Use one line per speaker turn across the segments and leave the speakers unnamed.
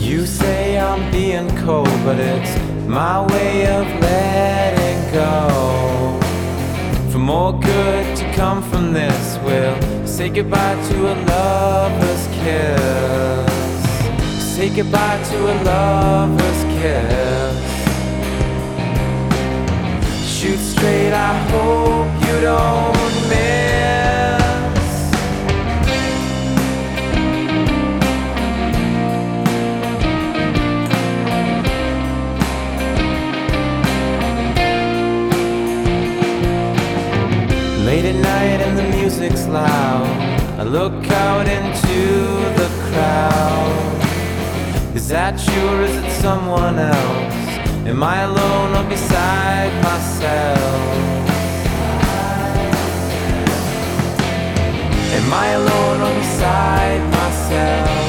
You say I'm being cold, but it's my way of letting go. For more good to come from this, we'll say goodbye to a lover's kiss. Say goodbye to a lover's kiss. Shoot straight, I hope you don't miss. Late at night and the music's loud, I look out into the crowd. Is that you or is it someone else? Am I alone or beside myself? Am I alone or beside myself?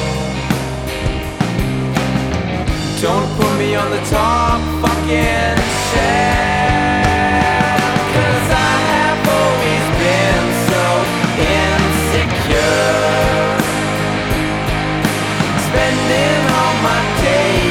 Don't put me on the top fucking shelf, 'cause I have always been so insecure, spending all my days